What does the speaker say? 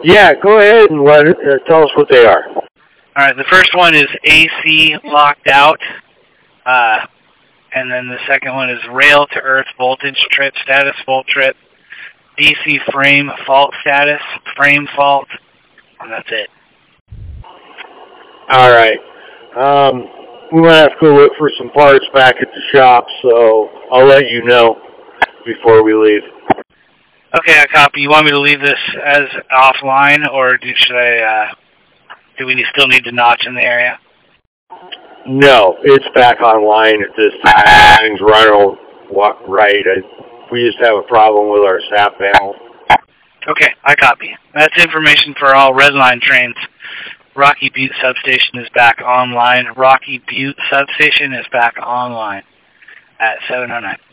Yeah, go ahead and tell us what they are. All right, the first one is AC locked out, and then the second one is rail to earth voltage trip status, volt trip, DC frame fault status, frame fault, and that's it. All right. We might have to go look for some parts back at the shop, so I'll let you know before we leave. Okay, I copy. You want me to leave this as offline, or do we still need to notch in the area? No, it's back online at this time. Things running right. We just have a problem with our sap panel. Okay, I copy. That's information for all Redline trains. Rocky Butte Substation is back online. Rocky Butte Substation is back online at 7:09.